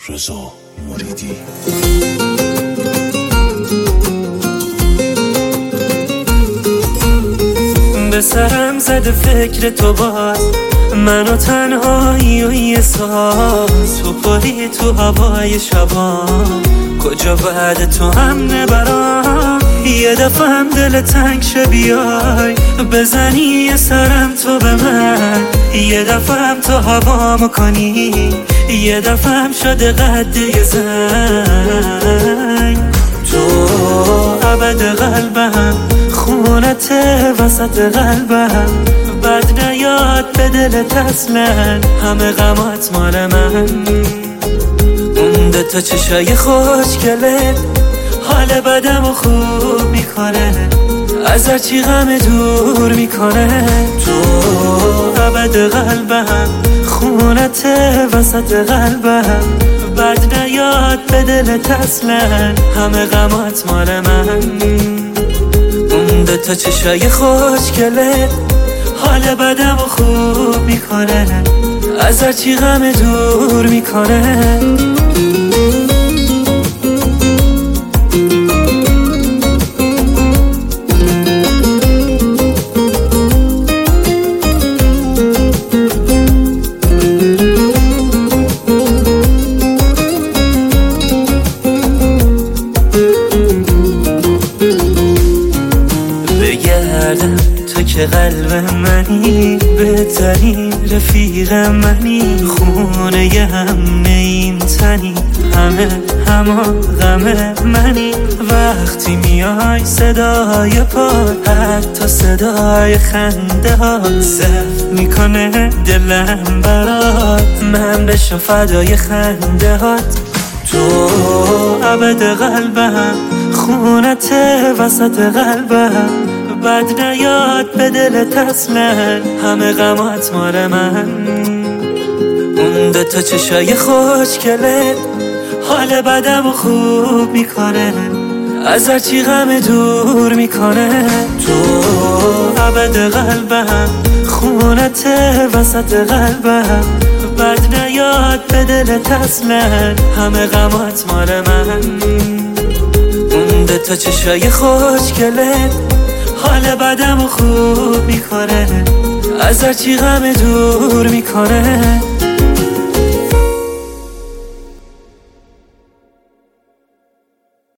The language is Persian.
رضا مریدی. به سرم زده فکر تو باز، منو تنهایی و یه ساز، تو پری تو هوای شبان، کجا بعد تو هم نبرام. یه دفعه هم دل تنگ شه بیای بزنی یه سرم تو به من، یه دفعه هم تو هوامو کنی، یه دفعه هم شده قد یه زنگ. تو ابد قلبم، خونت وسط قلبم، بد نیاد به دلت اصلا، همه غمات مال من. اون دوتا چشای خوشگله حال بدم و خوب میکنه، از هرچی غم دور میکنه. تو ابد قلبم، خونت وسط قلبم، بد نیاد به دلت اصلا، همه غمات مال من. اون دوتا چشای خوشگله حال بدم و خوب میکنه، از هرچی غم دور میکنه. تو که قلب منی، بهترین رفیق منی، خونه ی هم نیم تنی، همه غم منی. وقتی میای صدای پاد، حتی صدای خنده ها زف میکنه دلم برات، من بشم فدای خنده هات. تو ابد قلبم، خونت وسط قلبم، بد نیاد به دلت اصلا، همه غمات مال من. اون دوتا چشای خوشگله حال بدم و خوب میکنه، از هرچی غم دور میکنه. تو ابد قلبم، خونت وسط قلبم، بد نیاد به دلت اصلا، همه غمات مال من. اون دوتا چشای خوشگله حال بدم و خوب میکنه، از هرچی غم دور میکنه.